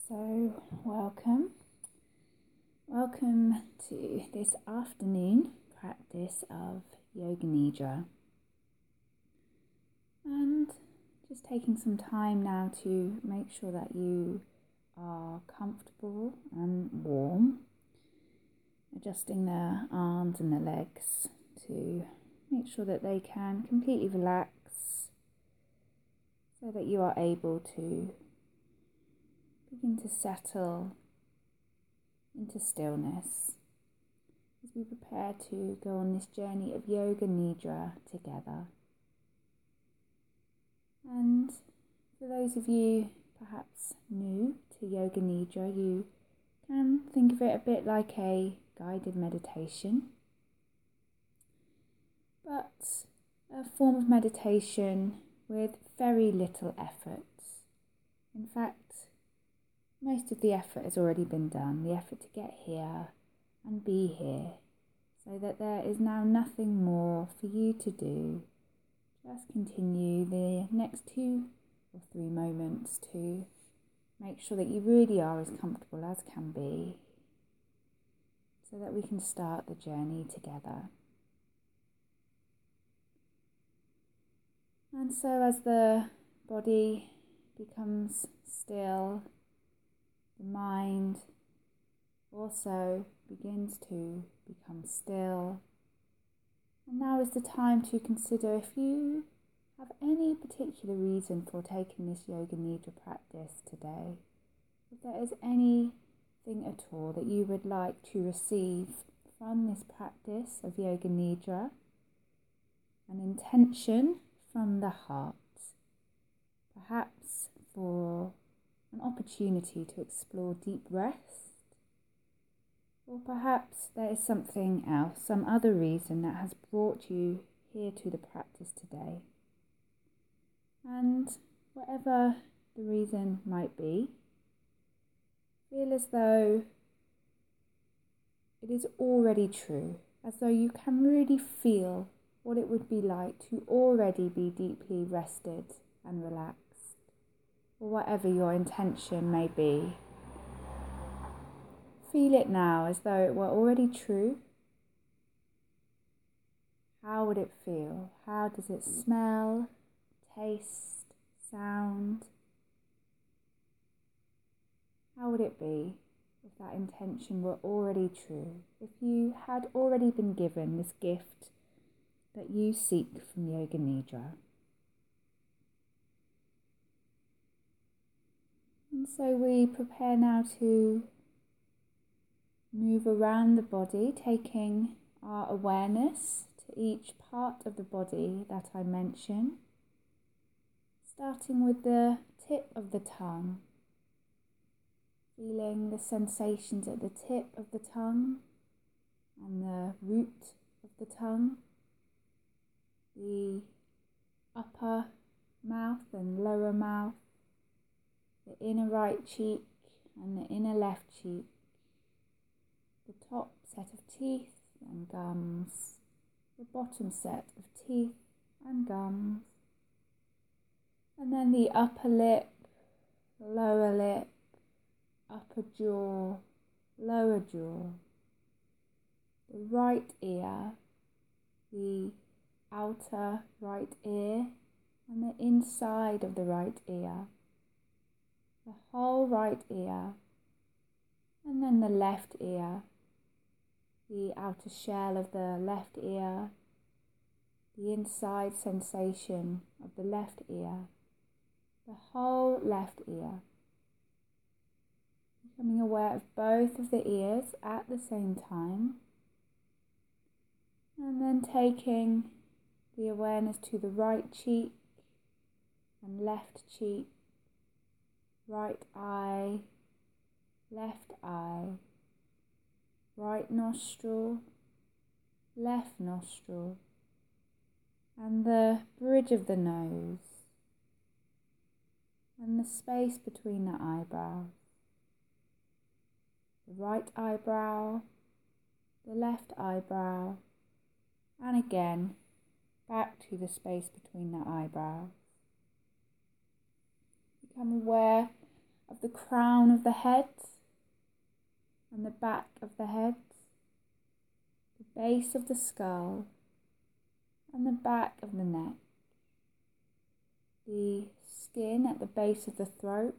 So, welcome to this afternoon practice of Yoga Nidra, and just taking some time now to make sure that you are comfortable and warm, adjusting the arms and the legs to make sure that they can completely relax so that you are able to begin to settle into stillness as we prepare to go on this journey of Yoga Nidra together. And for those of you perhaps new to Yoga Nidra, you can think of it a bit like a guided meditation, but a form of meditation with very little effort. In fact, most of the effort has already been done, the effort to get here and be here, so that there is now nothing more for you to do. Just continue the next 2 or 3 moments to make sure that you really are as comfortable as can be, so that we can start the journey together. And so as the body becomes still, the mind also begins to become still. And now is the time to consider if you have any particular reason for taking this Yoga Nidra practice today. If there is anything at all that you would like to receive from this practice of Yoga Nidra, an intention from the heart, perhaps for an opportunity to explore deep rest, or perhaps there is something else, some other reason that has brought you here to the practice today. And whatever the reason might be, feel as though it is already true, as though you can really feel what it would be like to already be deeply rested and relaxed, or whatever your intention may be. Feel it now as though it were already true. How would it feel? How does it smell, taste, sound? How would it be if that intention were already true? If you had already been given this gift that you seek from Yoga Nidra? And so we prepare now to move around the body, taking our awareness to each part of the body that I mention, starting with the tip of the tongue, feeling the sensations at the tip of the tongue and the root of the tongue, the upper mouth and lower mouth, the inner right cheek and the inner left cheek, the top set of teeth and gums, the bottom set of teeth and gums, and then the upper lip, the lower lip, upper jaw, lower jaw, the right ear, the outer right ear and the inside of the right ear, the whole right ear, and then the left ear, the outer shell of the left ear, the inside sensation of the left ear, the whole left ear. Becoming aware of both of the ears at the same time, and then taking the awareness to the right cheek and left cheek, right eye, left eye, right nostril, left nostril, and the bridge of the nose, and the space between the eyebrows, the right eyebrow, the left eyebrow, and again back to the space between the eyebrows. Become aware of the crown of the head and the back of the head, the base of the skull and the back of the neck, the skin at the base of the throat,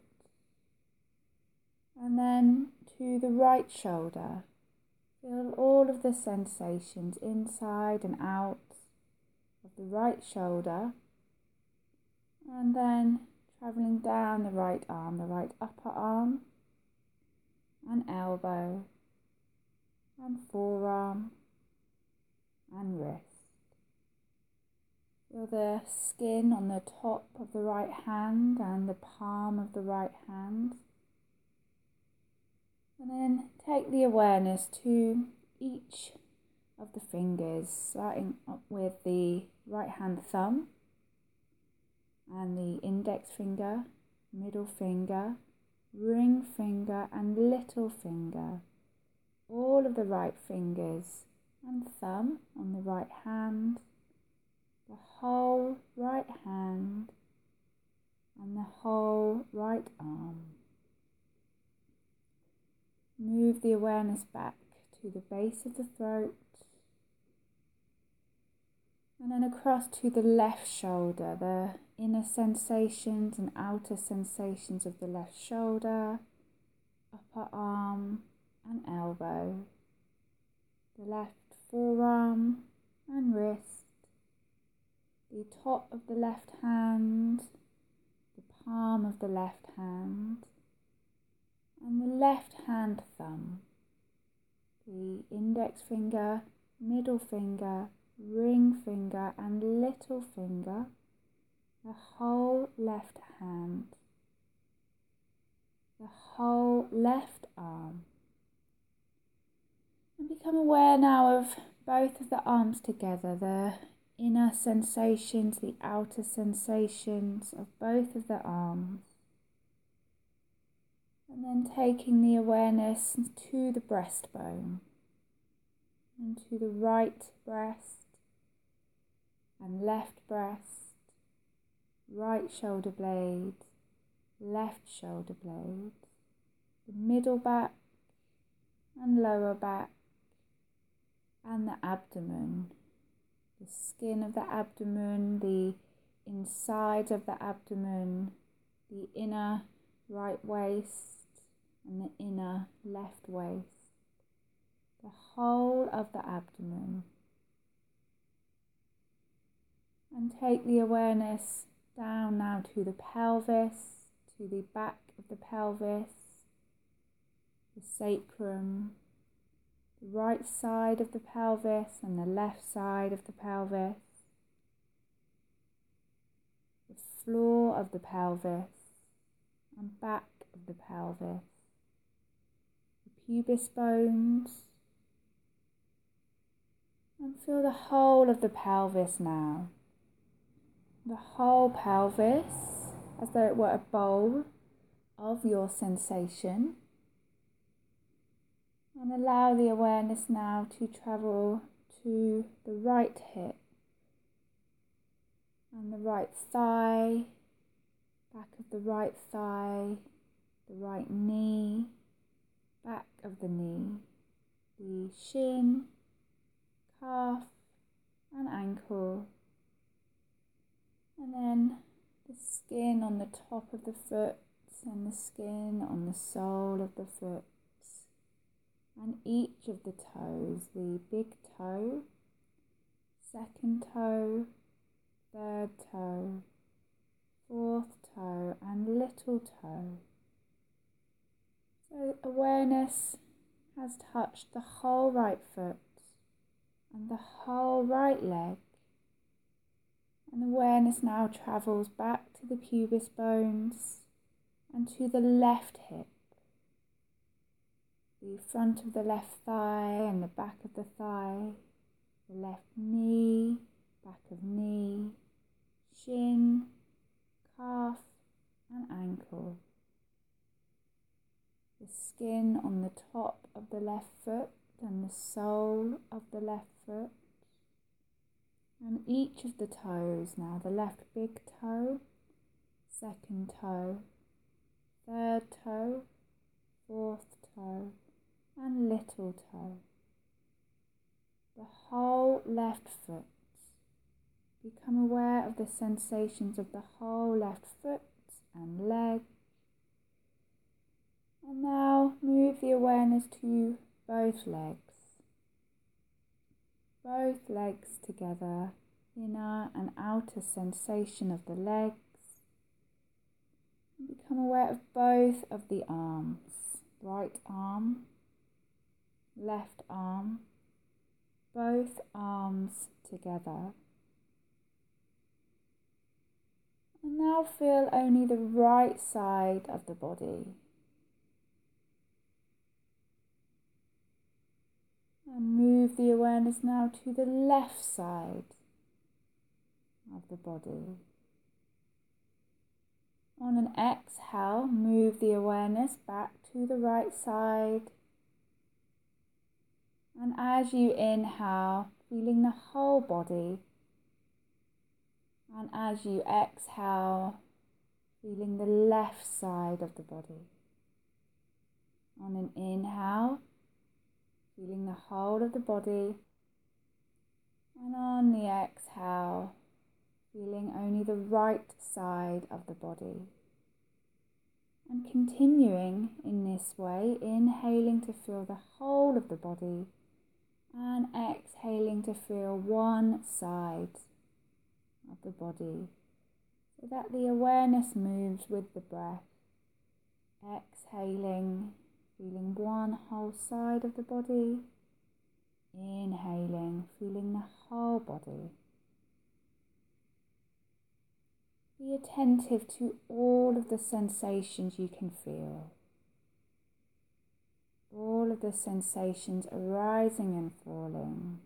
and then to the right shoulder. Feel all of the sensations inside and out of the right shoulder, and then travelling down the right arm, the right upper arm, and elbow, and forearm, and wrist. Feel the skin on the top of the right hand and the palm of the right hand. And then take the awareness to each of the fingers, starting up with the right hand thumb and the index finger, middle finger, ring finger and little finger. All of the right fingers and thumb on the right hand, the whole right hand and the whole right arm. Move the awareness back to the base of the throat and then across to the left shoulder, the inner sensations and outer sensations of the left shoulder, upper arm and elbow, the left forearm and wrist, the top of the left hand, the palm of the left hand, and the left hand thumb, the index finger, middle finger, ring finger and little finger, the whole left hand, the whole left arm. And become aware now of both of the arms together, the inner sensations, the outer sensations of both of the arms. And then taking the awareness to the breastbone and to the right breast and left breast, right shoulder blade, left shoulder blade, the middle back and lower back and the abdomen, the skin of the abdomen, the inside of the abdomen, the inner right waist and the inner left waist, the whole of the abdomen. And take the awareness down now to the pelvis, to the back of the pelvis, the sacrum, the right side of the pelvis and the left side of the pelvis, the floor of the pelvis and back of the pelvis, pubis bones, and feel the whole of the pelvis now. The whole pelvis as though it were a bowl of your sensation. And allow the awareness now to travel to the right hip and the right thigh, back of the right thigh, the right knee, back of the knee, the shin, calf and ankle, and then the skin on the top of the foot and the skin on the sole of the foot, and each of the toes, the big toe, second toe, third toe, fourth toe and little toe. So awareness has touched the whole right foot and the whole right leg. And awareness now travels back to the pubis bones and to the left hip, the front of the left thigh and the back of the thigh, the left knee, back of knee, shin, calf and ankle, the skin on the top of the left foot and the sole of the left foot, and each of the toes now, the left big toe, second toe, third toe, fourth toe, and little toe. The whole left foot. Become aware of the sensations of the whole left foot and leg. And now move the awareness to both legs. Both legs together, inner and outer sensation of the legs. And become aware of both of the arms. Right arm, left arm, both arms together. And now feel only the right side of the body. And move the awareness now to the left side of the body. On an exhale, move the awareness back to the right side. And as you inhale, feeling the whole body. And as you exhale, feeling the left side of the body. On an inhale, feeling the whole of the body. And on the exhale, feeling only the right side of the body. And continuing in this way, inhaling to feel the whole of the body and exhaling to feel one side of the body, so that the awareness moves with the breath. Exhaling, feeling one whole side of the body. Inhaling, feeling the whole body. Be attentive to all of the sensations you can feel. All of the sensations arising and falling.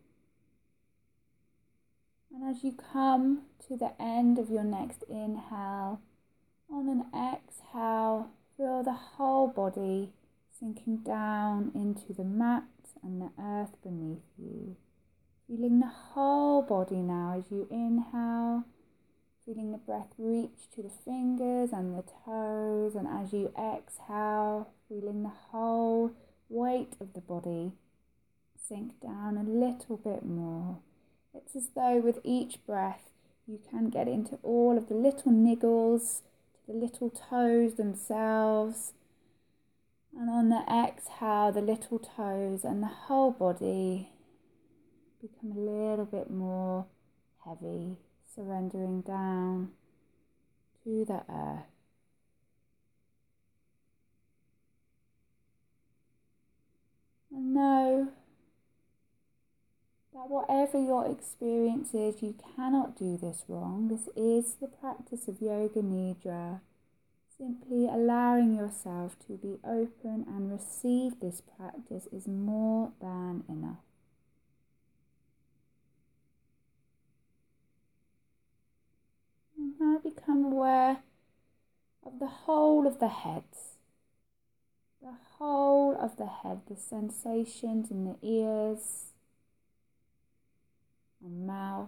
And as you come to the end of your next inhale, on an exhale, feel the whole body sinking down into the mat and the earth beneath you. Feeling the whole body now as you inhale. Feeling the breath reach to the fingers and the toes, and as you exhale, feeling the whole weight of the body sink down a little bit more. It's as though with each breath you can get into all of the little niggles, to the little toes themselves, and on the exhale, the little toes and the whole body become a little bit more heavy, surrendering down to the earth. And know that whatever your experience is, you cannot do this wrong. This is the practice of Yoga Nidra. Simply allowing yourself to be open and receive this practice is more than enough. And now become aware of the whole of the head. The whole of the head, the sensations in the ears and mouth,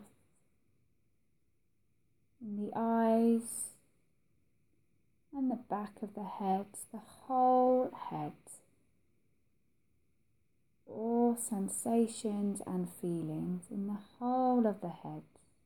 in the eyes, and the back of the head, the whole head. All sensations and feelings in the whole of the head.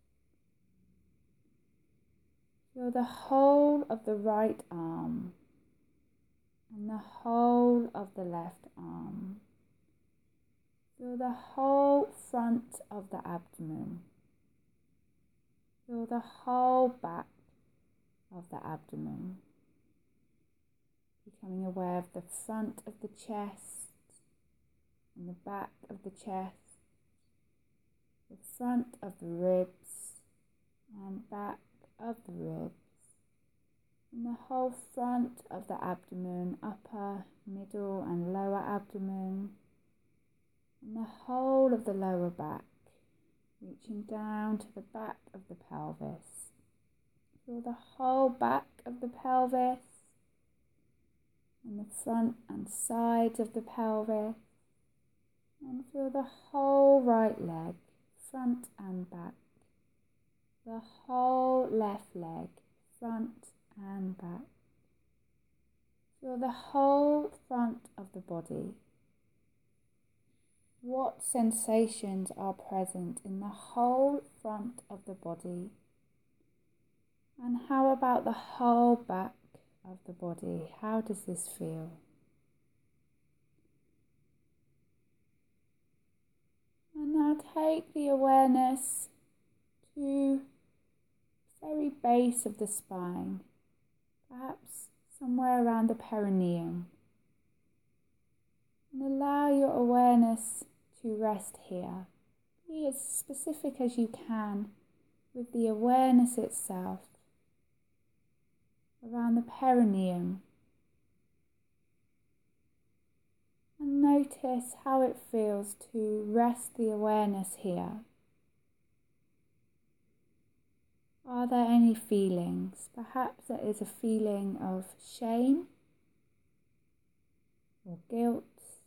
Feel the whole of the right arm and the whole of the left arm. Feel the whole front of the abdomen. Feel the whole back of the abdomen. Becoming aware of the front of the chest and the back of the chest, the front of the ribs and back of the ribs, and the whole front of the abdomen, upper, middle and lower abdomen, and the whole of the lower back, reaching down to the back of the pelvis. Feel the whole back of the pelvis, and the front and sides of the pelvis, and feel the whole right leg, front and back, the whole left leg, front and back. Feel the whole front of the body. What sensations are present in the whole front of the body? And how about the whole back of the body? How does this feel? And now take the awareness to the very base of the spine, perhaps somewhere around the perineum. And allow your awareness to rest here. Be as specific as you can with the awareness itself around the perineum. And notice how it feels to rest the awareness here. Are there any feelings? Perhaps there is a feeling of shame or guilt.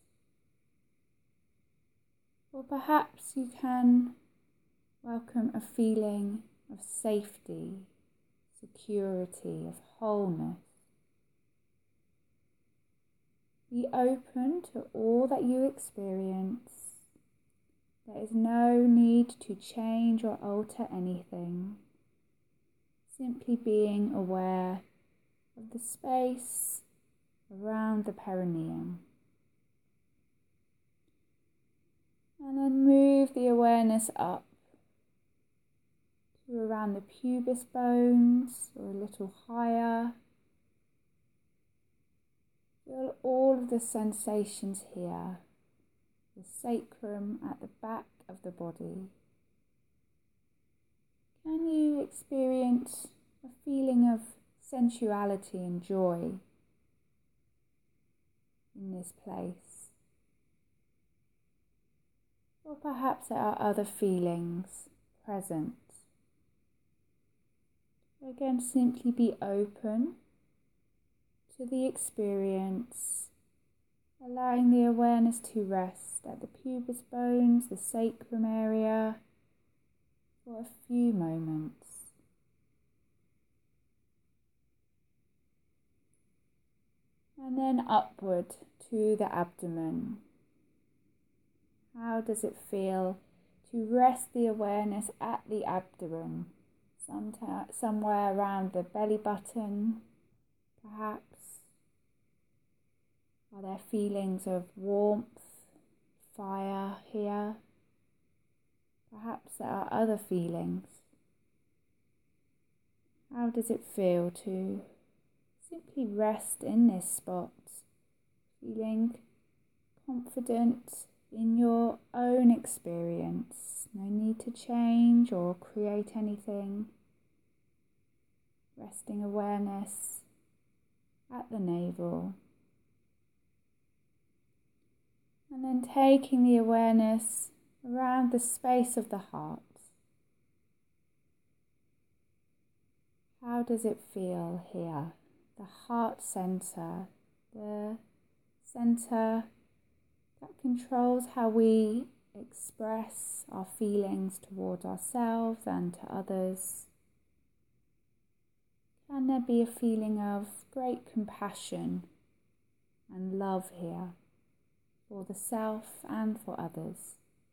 Or perhaps you can welcome a feeling of safety, security, of wholeness. Be open to all that you experience. There is no need to change or alter anything. Simply being aware of the space around the perineum. And then move the awareness up to around the pubis bones or a little higher. Feel all of the sensations here, the sacrum at the back of the body. Can you experience a feeling of sensuality and joy in this place? Or perhaps there are other feelings present. Again, simply be open to the experience, allowing the awareness to rest at the pubis bones, the sacrum area, for a few moments. And then upward to the abdomen. How does it feel to rest the awareness at the abdomen? Somewhere around the belly button, perhaps. Are there feelings of warmth, fire here? Perhaps there are other feelings. How does it feel to simply rest in this spot, feeling confident in your own experience? No need to change or create anything. Resting awareness at the navel. And then taking the awareness around the space of the heart. How does it feel here? The heart center, the center that controls how we express our feelings towards ourselves and to others. Can there be a feeling of great compassion and love here for the self and for others?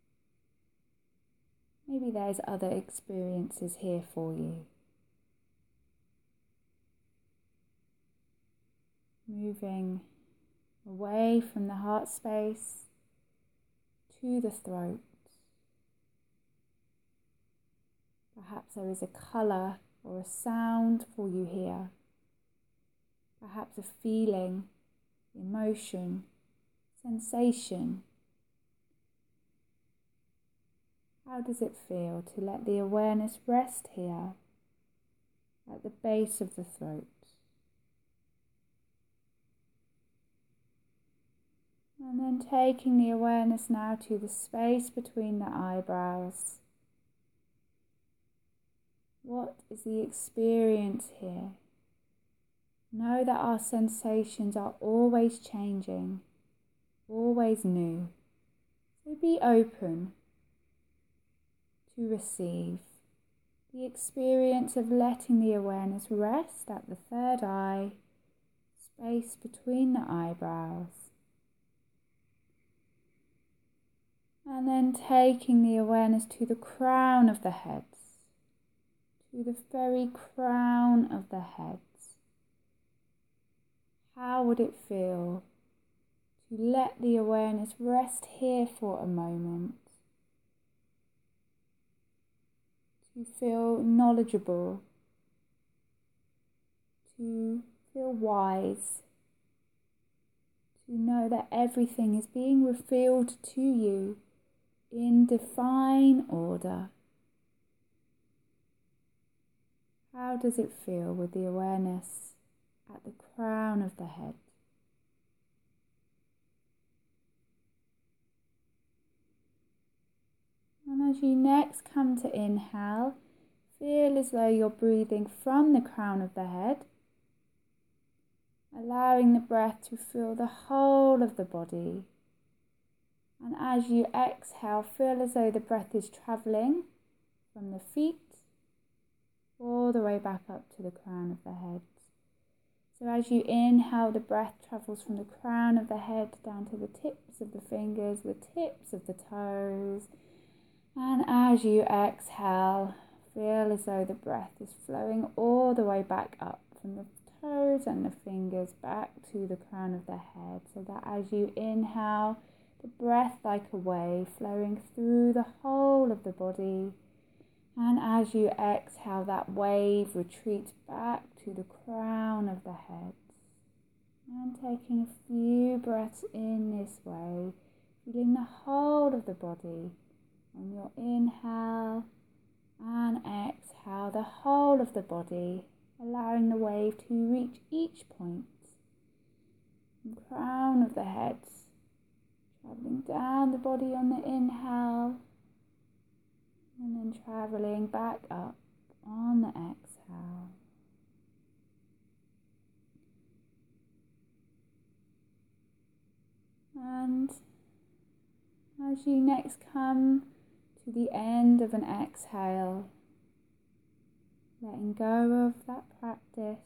Maybe there's other experiences here for you. Moving away from the heart space to the throat. Perhaps there is a colour or a sound for you here. Perhaps a feeling, emotion, sensation. How does it feel to let the awareness rest here at the base of the throat? And then taking the awareness now to the space between the eyebrows. What is the experience here? Know that our sensations are always changing, always new. So be open to receive the experience of letting the awareness rest at the third eye, space between the eyebrows. And then taking the awareness to the crown of the head, to the very crown of the head. How would it feel to let the awareness rest here for a moment? To feel knowledgeable, to feel wise, to know that everything is being revealed to you in divine order. How does it feel with the awareness at the crown of the head? And as you next come to inhale, feel as though you're breathing from the crown of the head, allowing the breath to fill the whole of the body. And as you exhale, feel as though the breath is travelling from the feet all the way back up to the crown of the head. So as you inhale, the breath travels from the crown of the head down to the tips of the fingers, the tips of the toes. And as you exhale, feel as though the breath is flowing all the way back up from the toes and the fingers back to the crown of the head. So that as you inhale, the breath like a wave flowing through the whole of the body. And as you exhale, that wave retreats back to the crown of the head. And taking a few breaths in this way, feeling the whole of the body on your inhale and exhale, the whole of the body, allowing the wave to reach each point. The crown of the head, travelling down the body on the inhale, and then travelling back up on the exhale. And as you next come to the end of an exhale, letting go of that practice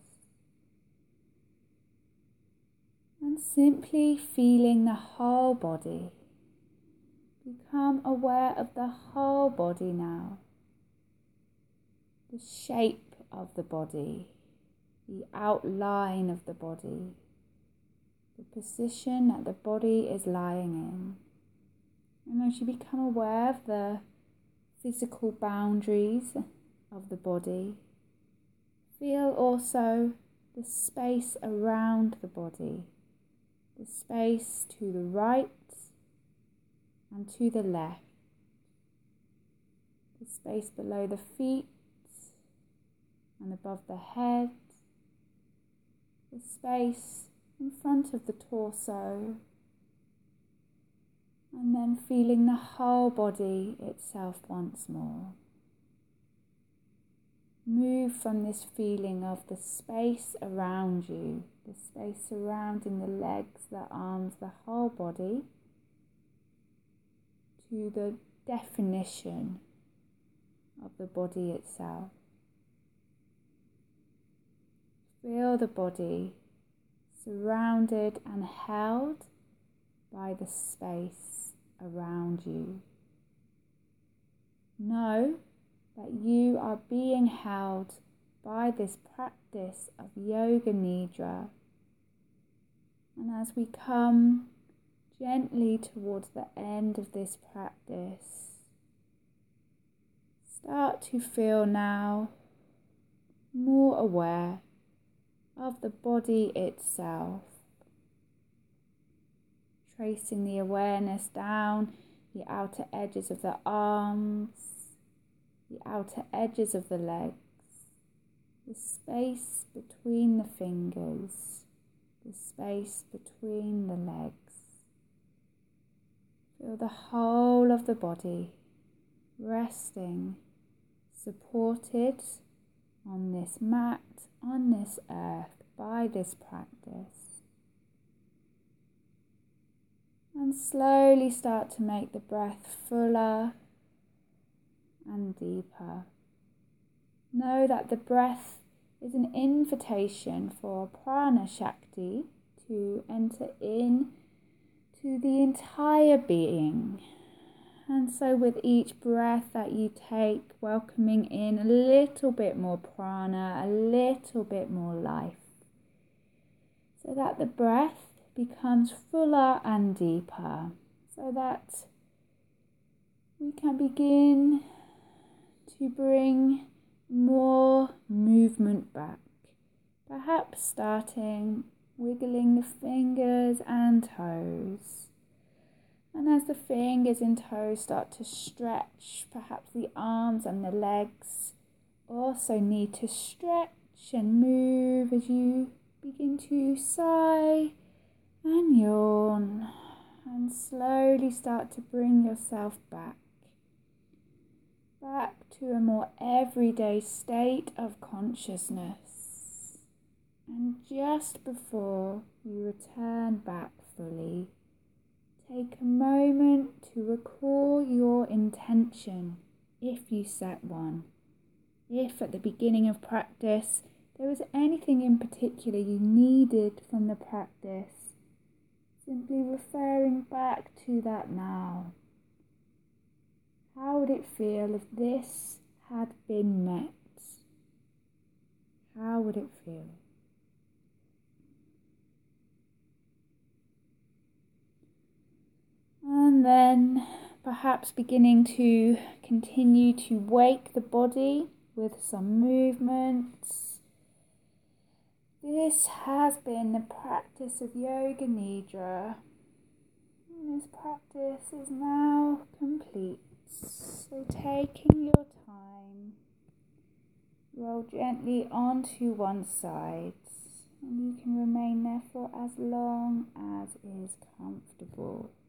and simply feeling the whole body. Become aware of the whole body now. The shape of the body, the outline of the body, the position that the body is lying in. And as you become aware of the physical boundaries of the body, feel also the space around the body, the space to the right and to the left, the space below the feet and above the head, the space in front of the torso, and then feeling the whole body itself once more. Move from this feeling of the space around you, the space surrounding the legs, the arms, the whole body, to the definition of the body itself. Feel the body surrounded and held by the space around you. Know that you are being held by this practice of Yoga Nidra. And as we come gently towards the end of this practice, start to feel now more aware of the body itself, tracing the awareness down the outer edges of the arms, the outer edges of the legs, the space between the fingers, the space between the legs. Feel the whole of the body resting, supported on this mat, on this earth, by this practice. And slowly start to make the breath fuller and deeper. Know that the breath is an invitation for Prana Shakti to enter in to the entire being. And so with each breath that you take, welcoming in a little bit more prana, a little bit more life, so that the breath becomes fuller and deeper, so that we can begin to bring more movement back, perhaps starting wiggling the fingers and toes. And as the fingers and toes start to stretch, perhaps the arms and the legs also need to stretch and move as you begin to sigh and yawn and slowly start to bring yourself back to a more everyday state of consciousness. And just before you return back fully, take a moment to recall your intention, if you set one. If at the beginning of practice there was anything in particular you needed from the practice, simply referring back to that now. How would it feel if this had been met? How would it feel? And then perhaps beginning to continue to wake the body with some movements. This has been the practice of Yoga Nidra. This practice is now complete. So taking your time, roll gently onto one side, and you can remain there for as long as is comfortable.